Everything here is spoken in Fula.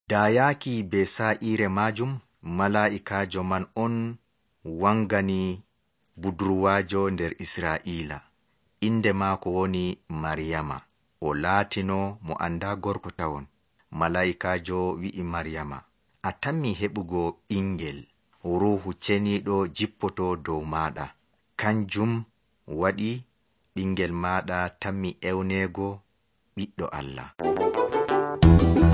Dayaki be sa'ire majum mala'ikajo man on wangani budurwajo nder Isra'ila. Inde maako woni Maryama. O laatino mo anda gorko tawon. Mala'ikajo wi'i Maryama, a tammi heɓugo ɓingel, ruhu ceniɗo jippoto dow maɗa. Kanjum waɗi ɓingel maɗa tammi ewnego ɓiɗɗo Allah.